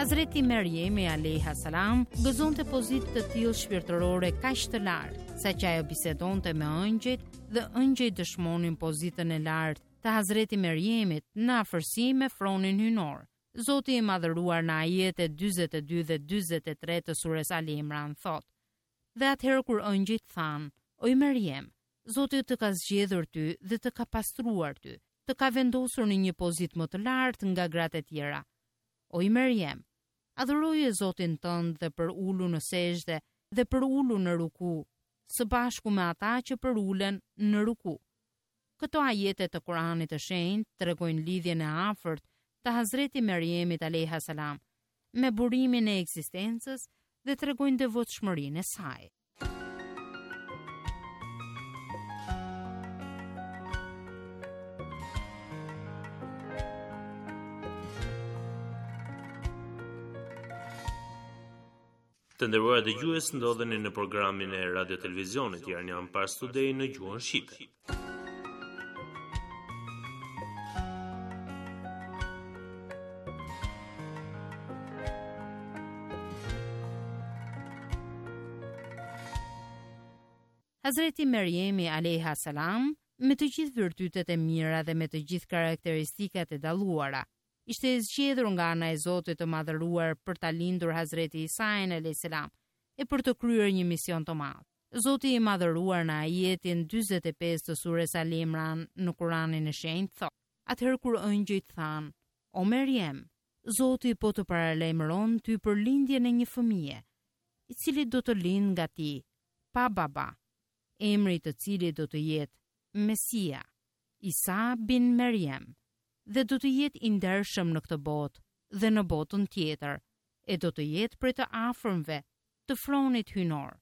Hazreti Meriemi alayha salam gëzonte pozitë të tillë shpirtërore kaq të lartë, saqë ajo bisedonte me ëngjëjt dhe ëngjëjt dëshmonin pozitën e lartë të Hazreti Meriemit në afërsi me fronin hynor. Zoti i madhëruar në ajetet 42 dhe 43 të surës Ali Imran thot: Dhe atëherë kur ëngjëjt thanë: O Meriem, Zoti të ka zgjedhur ty dhe të ka pastruar ty, të ka vendosur në një pozitë më të lartë nga gratë e tjera. O Meriem, adhuroje Zotin tënd dhe për ulu në sejdë dhe për ulu në ruku, së bashku me ata që për ulen në ruku. Këto ajete të Kuranit të shenjtë tregojnë lidhjen e afërt të Hazreti Meriemit alayha salam me burimin e ekzistencës dhe tregojnë devotshmërinë e saj. Të nderuar dëgjues, ndodheni në programin e Radio Televizionit Iranian Pars Today në gjuhën shqipe. Hazreti Meriemi alayha salam, me të gjithë virtytet e mira dhe me të gjithë karakteristikat e dalluara, ishte zgjedhur nga ana e Zotit të madhëruar për ta lindur Hazreti Isain alayhis salam e për të kryer një mision të madh. Zoti i madhëruar në ajetin 45 të surës Ali Imran në Kuranin e shenjtë thotë: Atëherë kur ëngjëjt thanë: O Meriem, Zoti po të paralajmëron ty për lindjen e një fëmije, i cili do të lind nga ti, pa baba, emri të cilit do të jetë Mesia, Isa bin Meriem, dhe do të jetë i ndershëm në këtë botë dhe në botën tjetër, e do të jetë prej të afërmve të fronit hynor.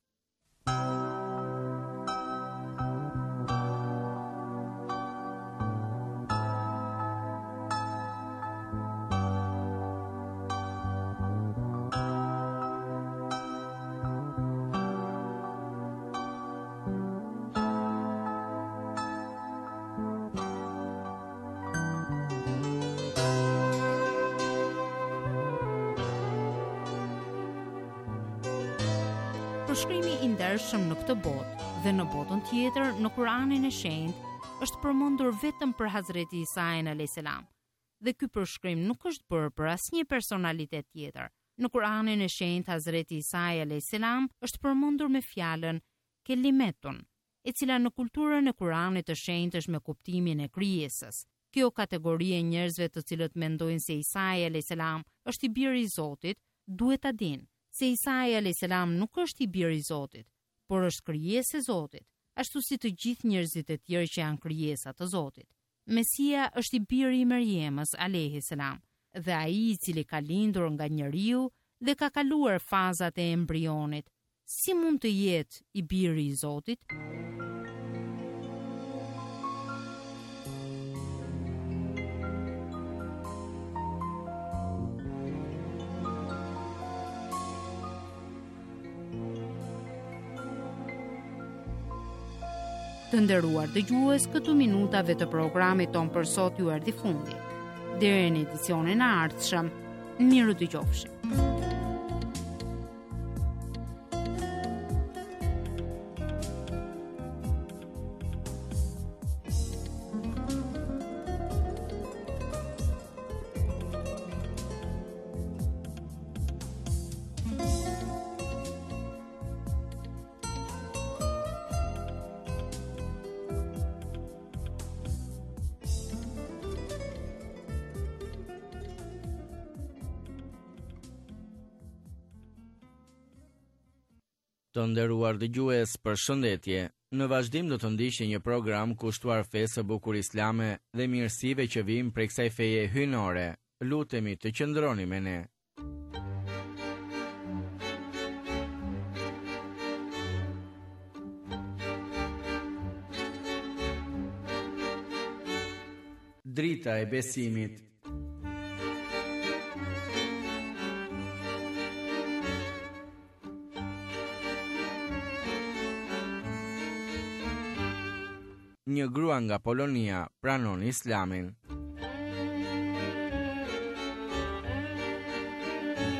Përshkrimi i ndershëm në këtë botë dhe në botën tjetër në Kuranin e shenjtë është përmendur vetëm për Hazreti Isain alayhis salam. Dhe ky përshkrim nuk është bërë për asnjë personalitet tjetër. Në Kuranin e shenjtë Hazreti Isai alayhis salam është përmendur me fjalën kelimetun, e cila në kulturën e Kuranit të shenjtë është me kuptimin e krijesës. Kjo kategori e njerëzve të cilët mendojnë se Isai alayhis salam është i biri i Zotit, duhet ta dinë se Isai alayhis salam nuk është i biri i Zotit, por është krijesë e Zotit, ashtu si të gjithë njerëzit e tjerë që janë krijesa të Zotit. Mesia është i biri i Meriemës alayhis salam, dhe ai i cili ka lindur nga njeriu dhe ka kaluar fazat e embrionit. Si mund të jetë i biri i Zotit? Të nderuar dëgjues, këtu minutave të programit ton për sot ju erdhi fundi. Deri në edicionin e ardhshëm, miru dëgjofshim. Të nderuar dëgjues, përshëndetje. Në vazhdim do të ndiqni një program kushtuar fesë së bukur islame dhe mirësive që vijnë prej kësaj feje hynore. Lutemi të qëndroni me ne. Drita e besimit. Një grua nga Polonia pranon Islamin.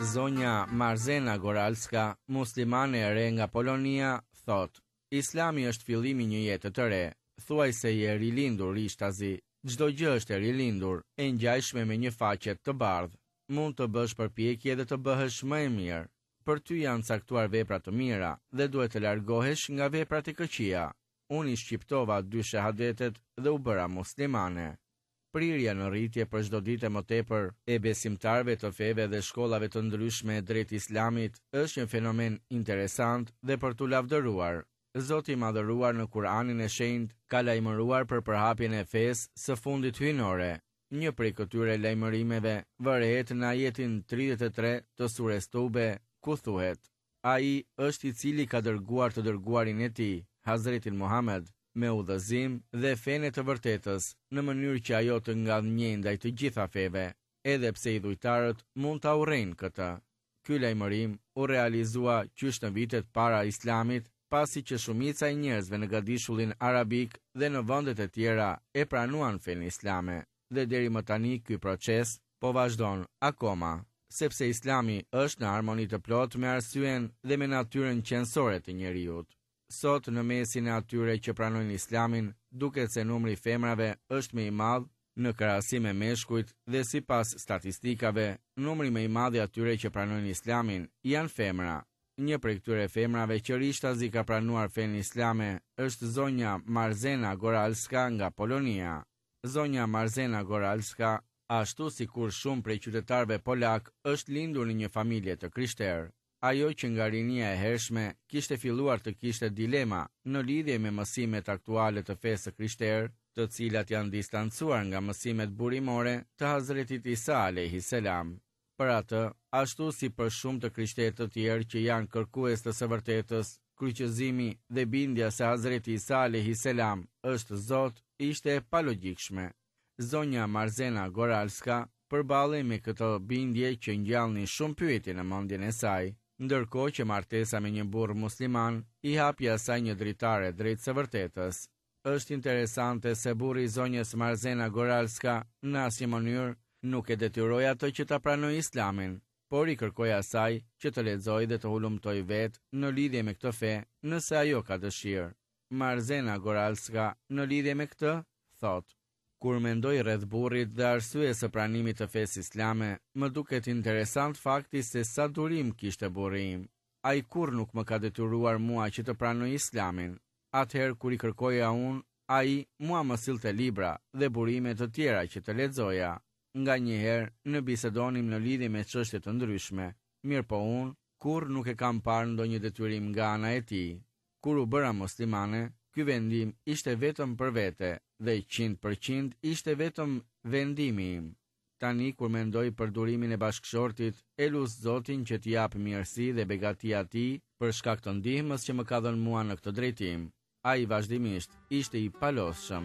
Zonja Marzena Goralska, muslimane e re nga Polonia, thot: Islami është fillimi një jete të re, thuaj se je rilindur ishtazi, çdo gjë është e rilindur, e ngjajshme me një faqe të bardhë. Mund të bësh përpjekje dhe të bëhesh më e mirë. Për ty janë caktuar vepra të mira dhe duhet të largohesh nga veprat e këqija. Unë i shqiptova 2 shahadetet dhe u bëra muslimane. Prirja në rritje për çdo ditë më tepër e besimtarëve të feve dhe shkollave të ndryshme drejt Islamit është një fenomen interesant dhe për t'u lavdëruar. Zoti i Madhëruar në Kur'anin e Shenjtë ka lajmëruar për përhapjen e fesë së fundit hyjnore. Një prej këtyre lajmërimeve vërehet në ajetin 33 të sures Tube, ku thuhet: Ai është i cili ka dërguar të dërguarin e tij, Hazretin Muhammed, me udhëzim dhe fenë të vërtetës, në mënyrë që ajo të ngadhnjej ndaj të gjitha feve, edhe pse i dhujtarët mund ta urrejnë këtë. Ky lajmërim u realizua qysh në vitet para Islamit, pasi që shumica e njerëzve në gadishullin arabik dhe në vendet e tjera e pranuan fenë islame, dhe deri më tani ky proces po vazhdon akoma, sepse Islami është në harmoni të plotë me arsyen dhe me natyrën qenësore të njeriut. Sot në mesin e atyre që pranojnë Islamin, duket se numri i femrave është më i madh në krahasim me meshkujt dhe sipas statistikave, numri më i madh i atyre që pranojnë Islamin janë femra. Një prej këtyre femrave që rishtazi ka pranuar fenë islame është zonja Marzena Goralska nga Polonia. Zonja Marzena Goralska, ashtu sikur shumë prej qytetarëve polak, është lindur në një familje të krishterë. Ajo që nga rinia e hershme kishte filluar të kishte dilema në lidhje me mësimet aktuale të fesë krishterë, të cilat janë distancuar nga mësimet burimore të Hazretit Isa alayhis salam. Për atë, ashtu si për shumë të krishterë të tjerë që janë kërkues të së vërtetës, kryqëzimi dhe bindja se Hazreti Isa alayhis salam është Zot ishte e palogjikshme. Zonja Marzena Goralska përballej me këtë bindje që ngjallni shumë pyetje në mendjen e saj, ndërkohë që martesa me një burr musliman i hapi asaj një dritare drejt së vërtetës. Është interesante se burri i zonjës Marzena Goralska në asnjë mënyrë nuk e detyroi atë që ta pranojë Islamin, por i kërkoi asaj që të lexojë dhe të hulumtoj vetë në lidhje me këtë fe, nëse ajo ka dëshirë. Marzena Goralska në lidhje me këtë thotë: Kur mendoj rreth burrit dhe arsyes së pranimit të fesë islame, më duket interesant fakti se sa durim kishte burri im. Ai kurrë nuk më ka detyruar mua që të pranoj Islamin. Atëherë kur i kërkoja unë, ai mua më sillte libra dhe burime të tjera që të lexoja. Nganjëherë në bisedonim në lidhje me çështje të ndryshme, mirëpo unë kurrë nuk e kam parë ndonjë detyrim nga ana e tij. Kur u bëra muslimane, ky vendim ishte vetëm për vete dhe 100% ishte vetëm vendimi im. Tani kur mendoj për durimin e bashkëshortit, e lut Zotin që t'i jap mirësi dhe begati atij për shkak të ndihmës që më ka dhënë mua në këtë drejtim. Ai vazhdimisht ishte i palosshëm.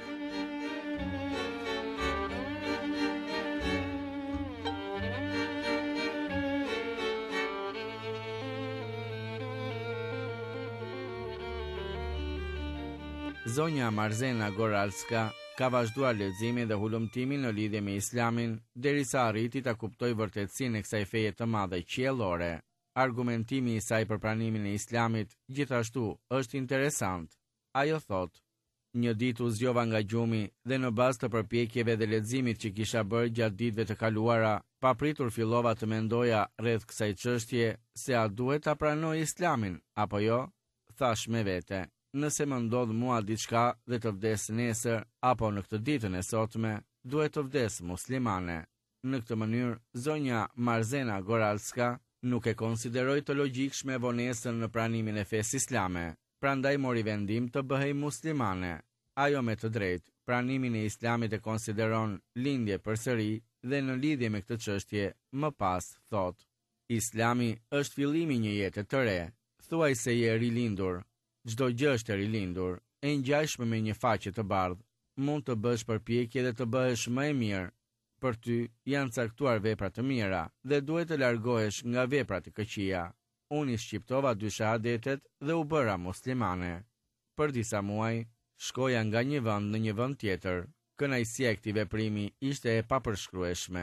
Zonja Marzena Goralska ka vazhduar leximin dhe hulumtimin në lidhje me Islamin, derisa arriti ta kuptojë vërtetësinë e kësaj feje të madhe qiellore. Argumentimi i saj për pranimin e Islamit gjithashtu është interesant. Ajo thotë: Një ditë u zgjova nga gjumi dhe në bazë të përpjekjeve dhe leximit që kisha bërë gjatë ditëve të kaluara, papritur fillova të mendoja rreth kësaj çështje se a duhet ta pranoj Islamin apo jo. Thash me vete: nëse më ndodh mua diçka dhe të vdes nesër apo në këtë ditën e sotme, duhet të vdes muslimane. Në këtë mënyrë, zonja Marzena Goralska nuk e konsideroi të logjikshme vonesën në pranimin e fesë islame, prandaj mori vendim të bëhej muslimane. Ajo me të drejtë, pranimin e Islamit e konsideron lindje përsëri dhe në lidhje me këtë çështje, më pas thotë: Islami është fillimi një jete të re, thuaj se je rilindur. Çdo gjë është e rilindur, e ngjajshme me një faqe të bardhë. Mund të bësh përpjekje dhe të bëhesh më e mirë. Për ty janë caktuar vepra të mira dhe duhet të largohesh nga veprat e këqija. Unë i shqiptova 2 shahadetet dhe u bëra muslimane. Për disa muaj, shkoja nga një vend në një vend tjetër. Kënaqësia e këtij veprimi ishte e papërshkrueshme.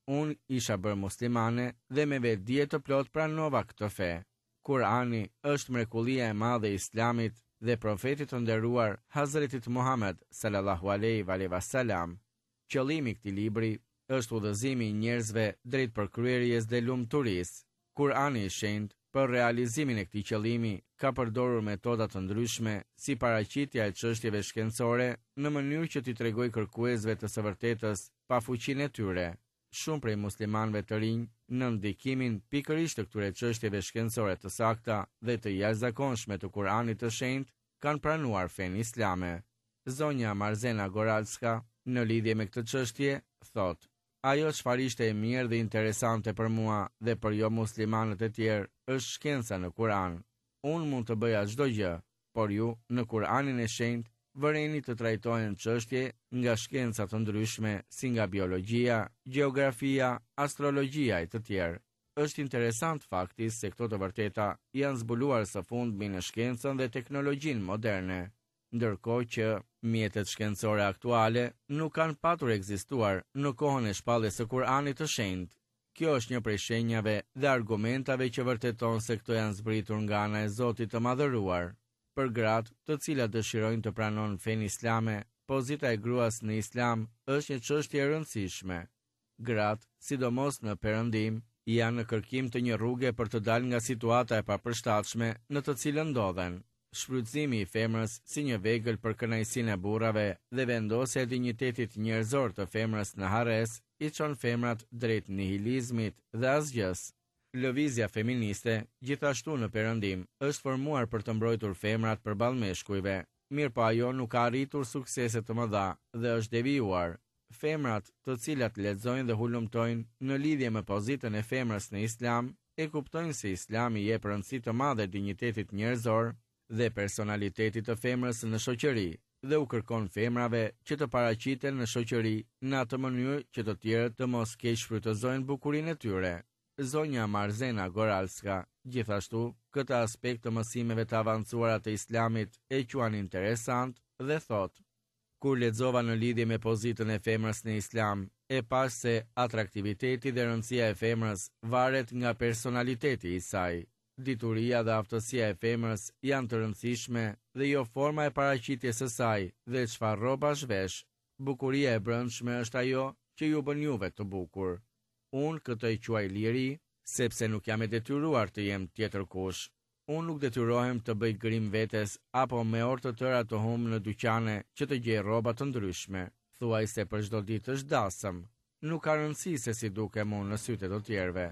unë isha bërë muslimane dhe me vetë dije të plot pranova këtë fe. Kurani është mrekullia e madhe e Islamit dhe profetit të nderuar Hazretit Muhammed sallallahu alaihi wasallam. Qëllimi i këtij libri është udhëzimi i njerëzve drejt përkryerjes dhe lumturisë. Kurani i shenjtë për realizimin e këtij qëllimi ka përdorur metoda të ndryshme si paraqitja e çështjeve shkencore në mënyrë që t'i tregojë kërkuesve të së vërtetës pa fuqinë e tyre. Shumë prej muslimanëve të rinj në ndikimin pikërisht të këtyre çështjeve shkencore të sakta dhe të jashtëzakonshme të Kuranit të shenjtë kanë pranuar fenë islame. Zonja Marzena Goralska në lidhje me këtë çështje thotë: ajo çfarë ishte e mirë dhe interesante për mua dhe për jo muslimanët e tjerë është shkenca në Kur'an. Unë mund të bëja çdo gjë, por ju në Kur'anin e shenjtë vëreni të trajtohen çështje nga shkenca të ndryshme si nga biologjia, gjeografia, astrologjia e të tjerë. Është interesant fakti se këto të vërteta janë zbuluar së fundmi në shkencën dhe teknologjinë moderne, ndërkohë që mjetet shkencore aktuale nuk kanë patur ekzistuar në kohën e shpalljes së Kur'anit të shenjtë. Kjo është një prej shenjave dhe argumentave që vërteton se këto janë zbritur nga ana e Zotit të Madhëruar. Për gratë të cilat dëshirojnë të pranojnë fenë islame, pozita e gruas në islam është një çështje e rëndësishme. Gratë, sidomos në perëndim, janë në kërkim të një rruge për të dalë nga situata e papërshtatshme në të cilën ndodhen. Shfrytëzimi i femrës si një vegël për kënaqësinë e burrave dhe vendosja e dinjitetit njerëzor të femrës në harres i çon femrat drejt nihilizmit dhe asgjës. Lëvizja feministe, gjithashtu në perëndim, është formuar për të mbrojtur femrat përballë meshkujve, mirëpo ajo nuk ka arritur suksese të mëdha dhe është devijuar. Femrat, të cilat lexojnë dhe hulumtojnë në lidhje me pozitën e femrës në Islam, e kuptojnë se Islami jep rëndësi të madhe dinjitetit njerëzor dhe personalitetit të femrës në shoqëri, dhe u kërkon femrave që të paraqiten në shoqëri në atë mënyrë që të tjerët të mos keq shfrytëzojnë bukurinë e tyre. Zonja Marzena Goralska, gjithashtu, këtë aspekt të mësimeve të avancuara të Islamit e quan interesant dhe thotë: kur lexova në lidhje me pozitën e femrës në Islam, e pash se atraktiviteti dhe rëndësia e femrës varet nga personaliteti i saj. Dituria dhe aftësia e femrës janë të rëndësishme dhe jo forma e paraqitjes së saj dhe çfarë rroba shvesh. Bukuria e brendshme është ajo që ju bën juve të bukur. Unë këtë e quaj liri, sepse nuk jam e detyruar të jem tjetër kush. Unë nuk detyrohem të bëj grim vetes apo me orë të tëra të hum në dyqane që të gjej rroba të ndryshme. Thuaj se për çdo ditë është dasëm. Nuk ka rëndësi se si dukem unë në sytë e të tjerëve.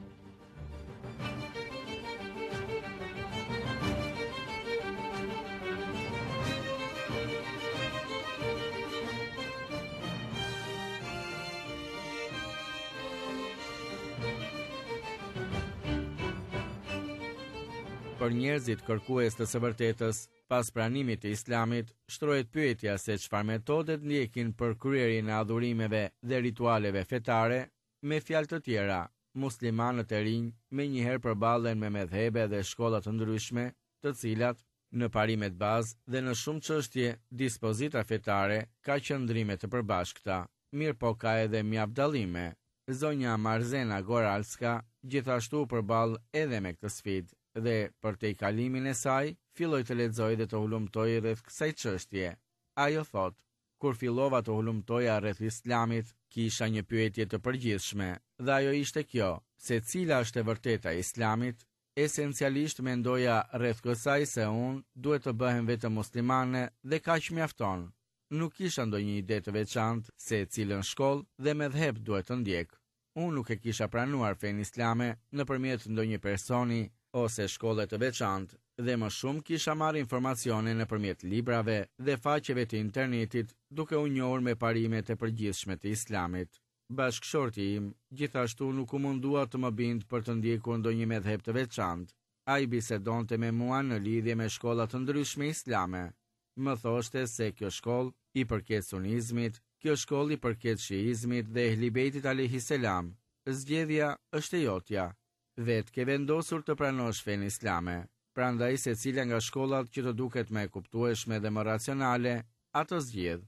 Për njerëzit kërkues të së vërtetës, pas pranimit të Islamit, shtrohet pyetja se çfarë metodet ndjekin për kryerjen e adhurimeve dhe ritualeve fetare. Me fjalë të tjera, muslimanët e rinj menjëherë përballen me medhhebe dhe shkolla të ndryshme, të cilat në parimet bazë dhe në shumë çështje dispozita fetare ka qëndrime të përbashkëta, mirëpo ka edhe mjaft dallime. Zonja Marzena Goralska gjithashtu përball edhe me këtë sfidë dhe për te i kalimin e saj, filloj të lexoj dhe të hulumtoj rreth kësaj çështje. Ajo thot: kur fillova të hulumtoja rreth Islamit, kisha një pyetje të përgjithshme, dhe ajo ishte kjo: se cila është e vërteta e Islamit? Esencialisht mendoja rreth kësaj se unë duhet të bëhem vetëm muslimane dhe kaq mjafton. Nuk kisha ndonjë ide të veçantë se cilën shkollë dhe medhheb duhet të ndjek. Unë nuk e kisha pranuar fenë islame nëpërmjet ndonjë personi ose shkolle të veçantë, dhe më shumë kisha marrë informacione nëpërmjet librave dhe faqeve të internetit, duke u njohur me parimet e përgjithshme të Islamit. Bashkëshorti im gjithashtu nuk u mundua të më bindë për të ndjekur ndonjë medhheb të veçantë. Ai bisedonte me mua në lidhje me shkolla të ndryshme islame. Më thoshte se kjo shkollë i përket sunizmit, kjo shkollë i përket shiizmit dhe Ehlibetit alayhis salam. Zgjedhja është e jotja. Vetë ke vendosur të pranosh fenë islame, prandaj secila nga shkollat që të duket më e kuptueshme dhe më racionale, ato zgjedh.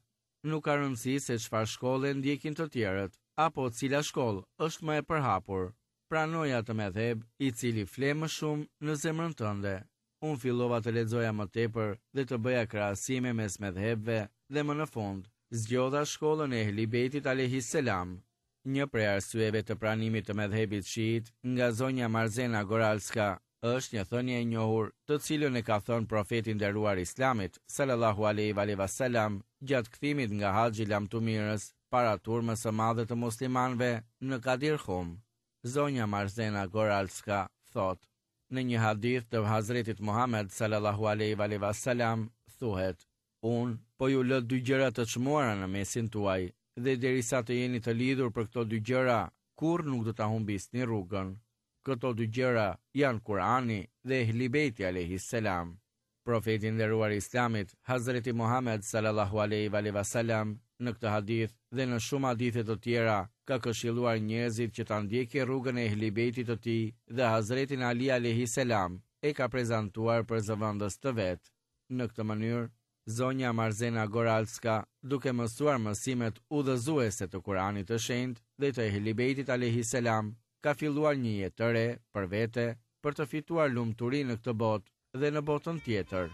nuk ka rëndësi se çfarë shkolle ndjekin të tjerët, apo cila shkollë është më e përhapur. Pranoja të medheb i cili fle më shumë në zemrën tënde. Unë fillova të lexoja më tepër dhe të bëja krahasime mes medhebve dhe më në fund zgjodha shkollën e Ehli Bejtit alayhis salam. Një prej arsyeve të pranimit të medhebit shiit nga zonja Marzena Goralska është një thënie e njohur, të cilën e ka thënë profeti i nderuar Islamit sallallahu alaihi wasallam gjatë kthimit nga Haxhi Lamtumirës para turmës së madhe të muslimanëve në Kadir Khum. Zonja Marzena Goralska thot: në një hadith të Hazretit Muhammed sallallahu alaihi wasallam thuhet: unë po ju lë dy gjëra të çmuara në mesin tuaj, dhe derisa të jeni të lidhur për këto dy gjëra, kurrë nuk do ta humbisni rrugën. Këto dy gjëra janë Kurani dhe Ehli Bejti alayhis salam. Profeti i nderuar Islamit, Hazreti Muhammed sallallahu alaihi wasallam, në këtë hadith dhe në shumë hadithe të tjera, ka këshilluar njerëzit që ta ndjekin rrugën e Ehli Bejtit të tij dhe Hazretin Ali alayhis salam e ka prezantuar për zëvendës të vet. Në këtë mënyrë, zonja Marzena Goralska, duke mësuar mësimet udhëzuese të Kuranit të Shenjtë dhe të Ehli Bejtit alayhis salam, ka filluar një jetë të re për vete për të fituar lumturi në këtë botë dhe në botën tjetër.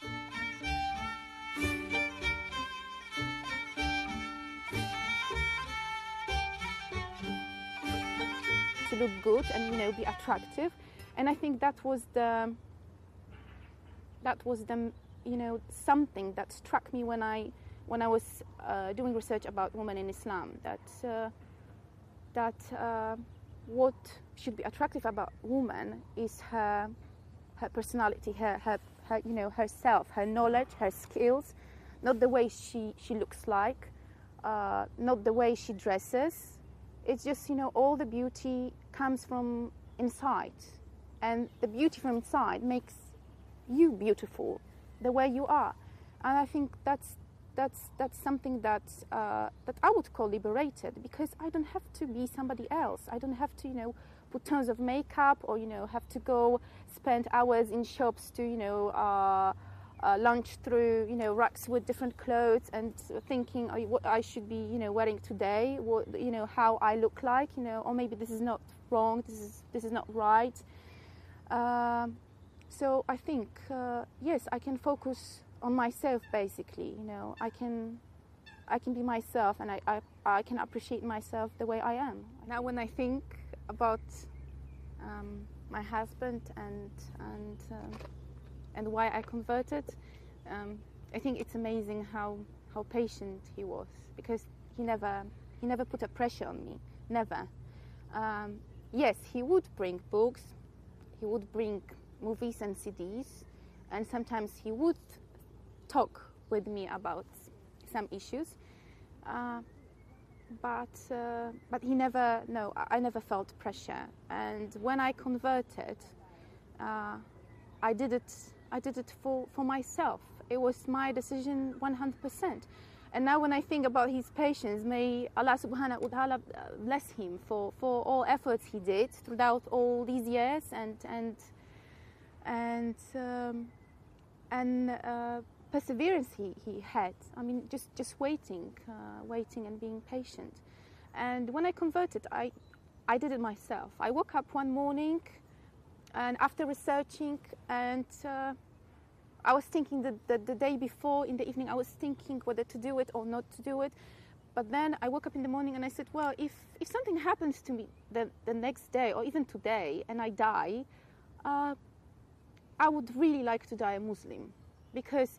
To look good and be attractive, and I think that was the something that struck me when I was doing research about women in Islam, that what should be attractive about woman is her personality, her herself, her knowledge, her skills, not the way she looks like, not the way she dresses. It's just, all the beauty comes from inside, and the beauty from inside makes you beautiful the way you are. And I think that's something that I would call liberated, because I don't have to be somebody else. I don't have to put tons of makeup, or have to go spend hours in shops to lunch through racks with different clothes and thinking what I should be wearing today, what how I look like, or maybe this is not wrong, this is not right. So I think yes, I can focus on myself basically. I can be myself, and I can appreciate myself the way I am. Now when I think about my husband and why I converted, I think it's amazing how patient he was, because he never put a pressure on me, never. Yes, he would bring books, he would bring movies and CDs, and sometimes he would talk with me about some issues, but he never, no, I never felt pressure. And when I converted, I did it for myself. It was my decision 100%. And now when I think about his patience, may Allah subhanahu wa ta'ala bless him for all efforts he did throughout all these years, and perseverance he had. I mean, just waiting and being patient. And when I converted, I did it myself. I woke up one morning, and after researching, and I was thinking the day before in the evening, I was thinking whether to do it or not to do it. But then I woke up in the morning and I said, well, if something happens to me the next day or even today and I die, I would really like to die a Muslim, because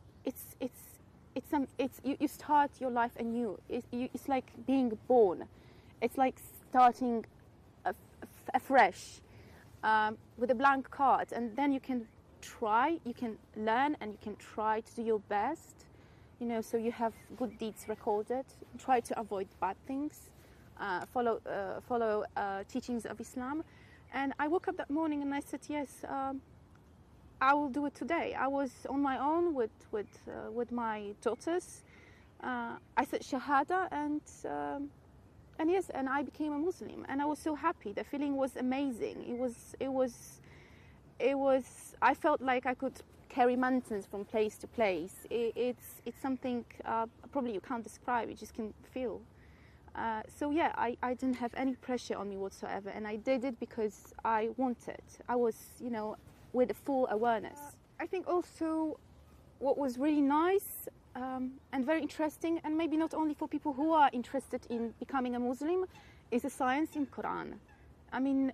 you start your life anew. It's like being born. It's like starting afresh with a blank card, and then you can learn, and you can try to do your best, so you have good deeds recorded. Try to avoid bad things, follow teachings of Islam. And I woke up that morning and I said, yes, I will do it today. I was on my own with my daughters. I said Shahada, and yes, and I became a Muslim, and I was so happy. The feeling was amazing. It was. I felt like I could carry mountains from place to place. It's something probably you can't describe, you just can feel. So yeah, I didn't have any pressure on me whatsoever, and I did it because I wanted. I was, with a full awareness. I think also what was really nice and very interesting, and maybe not only for people who are interested in becoming a Muslim, is the science in Quran. I mean,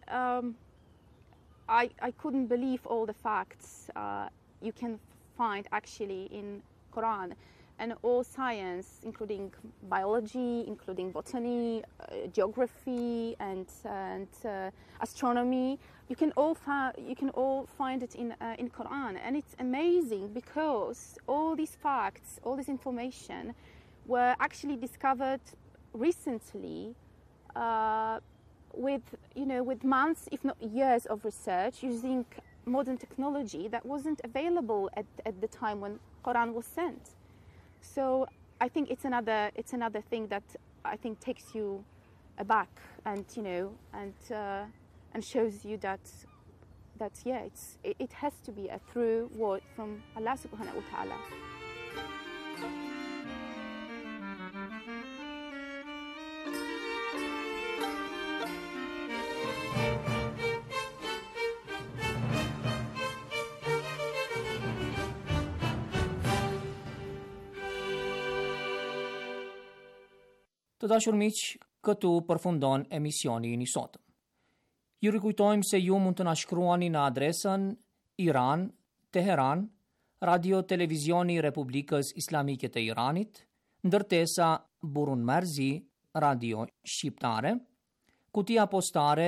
I couldn't believe all the facts you can find actually in Quran, and all science, including biology, including botany, geography, and astronomy. You can all find it in Quran, and it's amazing because all these facts, all this information, were actually discovered recently, with months, if not years, of research using modern technology that wasn't available at the time when Quran was sent. So I think it's another thing that I think takes you aback, and and shows you that it has to be a true word from Allah subhanahu wa ta'ala. Të dashur miq, këtu përfundon emisioni i sotëm. Ju rikujtojmë se ju mund të na shkruani në adresën Iran, Teheran, Radio Televizioni Republikës Islamike të Iranit, ndërtesa Burun Marzi, Radio Shqiptare, kutia postare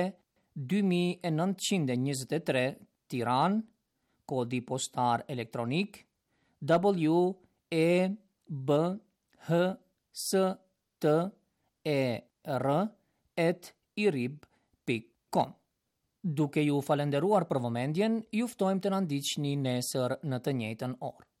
2923 Tiran, kodi postar elektronik WEBHSTER@irib.com. Duke ju falenderuar për vëmendjen, ju ftojmë të na ndiqni nesër në të njëjtën orë.